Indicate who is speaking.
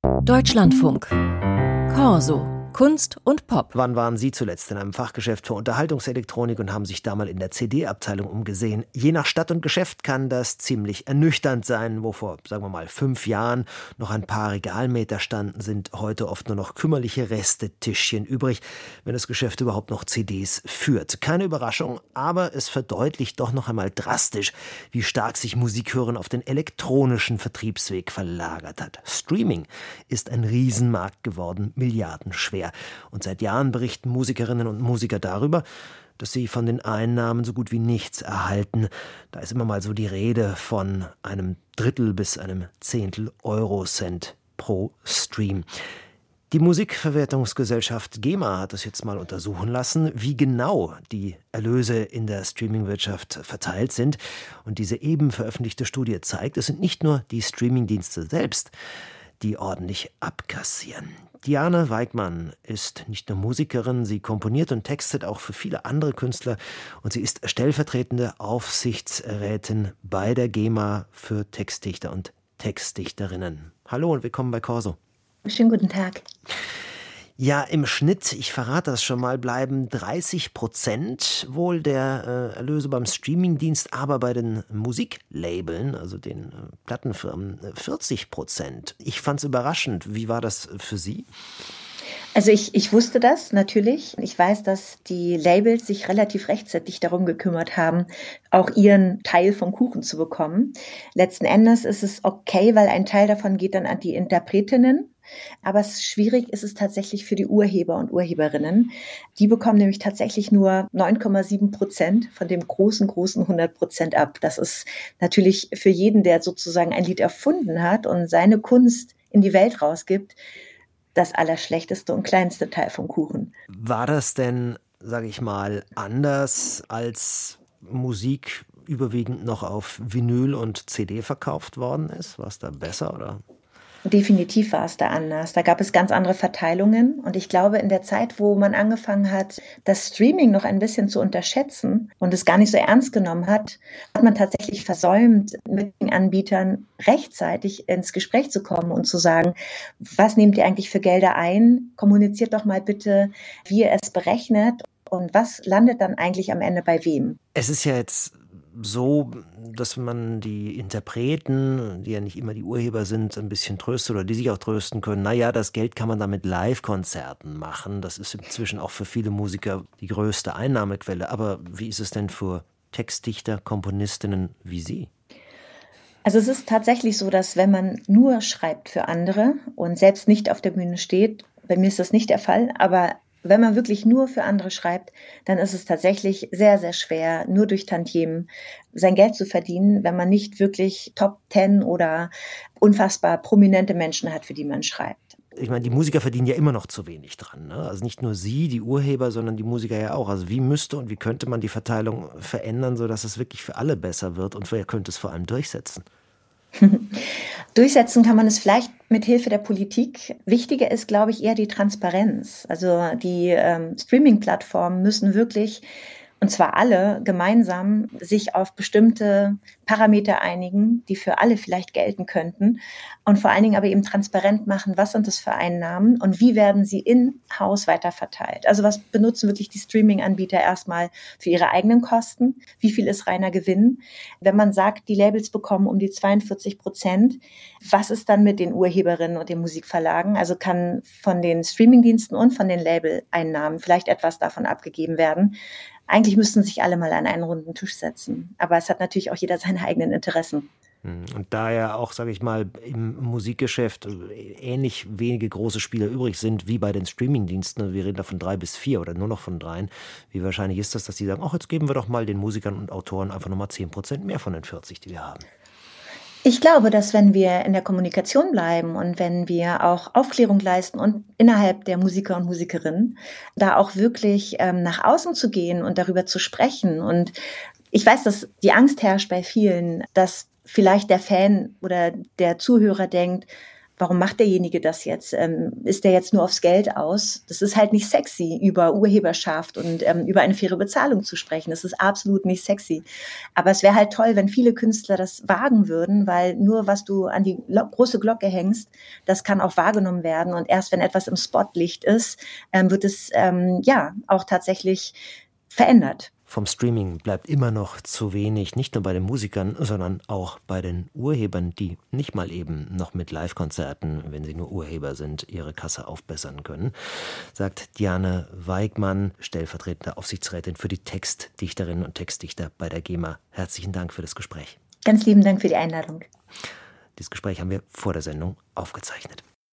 Speaker 1: Deutschlandfunk. Corso. Kunst und Pop.
Speaker 2: Wann waren Sie zuletzt in einem Fachgeschäft für Unterhaltungselektronik und haben sich da mal in der CD-Abteilung umgesehen? Je nach Stadt und Geschäft kann das ziemlich ernüchternd sein. Wo vor, sagen wir mal, 5 Jahren noch ein paar Regalmeter standen, sind heute oft nur noch kümmerliche Restetischchen übrig, wenn das Geschäft überhaupt noch CDs führt. Keine Überraschung, aber es verdeutlicht doch noch einmal drastisch, wie stark sich Musikhören auf den elektronischen Vertriebsweg verlagert hat. Streaming ist ein Riesenmarkt geworden, milliardenschwer. Und seit Jahren berichten Musikerinnen und Musiker darüber, dass sie von den Einnahmen so gut wie nichts erhalten. Da ist immer mal so die Rede von einem Drittel bis einem Zehntel Eurocent pro Stream. Die Musikverwertungsgesellschaft GEMA hat das jetzt mal untersuchen lassen, wie genau die Erlöse in der Streamingwirtschaft verteilt sind. Und diese eben veröffentlichte Studie zeigt, es sind nicht nur die Streamingdienste selbst, die ordentlich abkassieren. Diane Weigmann ist nicht nur Musikerin, sie komponiert und textet auch für viele andere Künstler und sie ist stellvertretende Aufsichtsrätin bei der GEMA für Textdichter und Textdichterinnen. Hallo und willkommen bei Corso.
Speaker 3: Schönen guten Tag.
Speaker 2: Ja, im Schnitt, ich verrate das schon mal, bleiben 30% wohl der Erlöse beim Streamingdienst, aber bei den Musiklabeln, also den Plattenfirmen, 40%. Ich fand's überraschend. Wie war das für Sie?
Speaker 3: Also ich wusste das natürlich. Ich weiß, dass die Labels sich relativ rechtzeitig darum gekümmert haben, auch ihren Teil vom Kuchen zu bekommen. Letzten Endes ist es okay, weil ein Teil davon geht dann an die Interpretinnen. Aber schwierig ist es tatsächlich für die Urheber und Urheberinnen. Die bekommen nämlich tatsächlich nur 9,7% von dem großen 100% ab. Das ist natürlich für jeden, der sozusagen ein Lied erfunden hat und seine Kunst in die Welt rausgibt, das allerschlechteste und kleinste Teil vom Kuchen.
Speaker 2: War das denn, sage ich mal, anders als Musik überwiegend noch auf Vinyl und CD verkauft worden ist? War es da besser oder?
Speaker 3: Definitiv war es da anders. Da gab es ganz andere Verteilungen. Und ich glaube, in der Zeit, wo man angefangen hat, das Streaming noch ein bisschen zu unterschätzen und es gar nicht so ernst genommen hat, hat man tatsächlich versäumt, mit den Anbietern rechtzeitig ins Gespräch zu kommen und zu sagen, was nehmt ihr eigentlich für Gelder ein? Kommuniziert doch mal bitte, wie ihr es berechnet und was landet dann eigentlich am Ende bei wem?
Speaker 2: Es ist ja jetzt so, dass man die Interpreten, die ja nicht immer die Urheber sind, ein bisschen tröstet oder die sich auch trösten können. Naja, das Geld kann man dann mit Live-Konzerten machen. Das ist inzwischen auch für viele Musiker die größte Einnahmequelle. Aber wie ist es denn für Textdichter, Komponistinnen wie Sie?
Speaker 3: Also es ist tatsächlich so, dass wenn man nur schreibt für andere und selbst nicht auf der Bühne steht, bei mir ist das nicht der Fall, aber wenn man wirklich nur für andere schreibt, dann ist es tatsächlich sehr, sehr schwer, nur durch Tantiemen sein Geld zu verdienen, wenn man nicht wirklich Top 10 oder unfassbar prominente Menschen hat, für die man schreibt.
Speaker 2: Ich meine, die Musiker verdienen ja immer noch zu wenig dran, ne? Also nicht nur Sie, die Urheber, sondern die Musiker ja auch. Also wie müsste und wie könnte man die Verteilung verändern, sodass es wirklich für alle besser wird? Und wer könnte es vor allem durchsetzen?
Speaker 3: Durchsetzen kann man es vielleicht mit Hilfe der Politik. Wichtiger ist, glaube ich, eher die Transparenz. Also die Streaming-Plattformen müssen wirklich, und zwar alle gemeinsam, sich auf bestimmte Parameter einigen, die für alle vielleicht gelten könnten und vor allen Dingen aber eben transparent machen, was sind das für Einnahmen und wie werden sie in-house weiterverteilt. Also was benutzen wirklich die Streaming-Anbieter erstmal für ihre eigenen Kosten? Wie viel ist reiner Gewinn? Wenn man sagt, die Labels bekommen um die 42%, was ist dann mit den Urheberinnen und den Musikverlagen? Also kann von den Streamingdiensten und von den Label-Einnahmen vielleicht etwas davon abgegeben werden? Eigentlich müssten sich alle mal an einen runden Tisch setzen. Aber es hat natürlich auch jeder seine eigenen Interessen.
Speaker 2: Und da ja auch, sage ich mal, im Musikgeschäft ähnlich wenige große Spieler übrig sind wie bei den Streamingdiensten, wir reden da von 3 bis 4 oder nur noch von 3, wie wahrscheinlich ist das, dass die sagen, ach, jetzt geben wir doch mal den Musikern und Autoren einfach nochmal 10% mehr von den 40, die wir haben?
Speaker 3: Ich glaube, dass wenn wir in der Kommunikation bleiben und wenn wir auch Aufklärung leisten und innerhalb der Musiker und Musikerinnen, da auch wirklich nach außen zu gehen und darüber zu sprechen. Und ich weiß, dass die Angst herrscht bei vielen, dass vielleicht der Fan oder der Zuhörer denkt, warum macht derjenige das jetzt? Ist der jetzt nur aufs Geld aus? Das ist halt nicht sexy, über Urheberschaft und über eine faire Bezahlung zu sprechen. Das ist absolut nicht sexy. Aber es wäre halt toll, wenn viele Künstler das wagen würden, weil nur was du an die große Glocke hängst, das kann auch wahrgenommen werden. Und erst wenn etwas im Spotlicht ist, wird es auch tatsächlich verändert.
Speaker 2: Vom Streaming bleibt immer noch zu wenig, nicht nur bei den Musikern, sondern auch bei den Urhebern, die nicht mal eben noch mit Live-Konzerten, wenn sie nur Urheber sind, ihre Kasse aufbessern können, sagt Diane Weigmann, stellvertretende Aufsichtsrätin für die Textdichterinnen und Textdichter bei der GEMA. Herzlichen Dank für das Gespräch.
Speaker 3: Ganz lieben Dank für die Einladung.
Speaker 2: Dieses Gespräch haben wir vor der Sendung aufgezeichnet.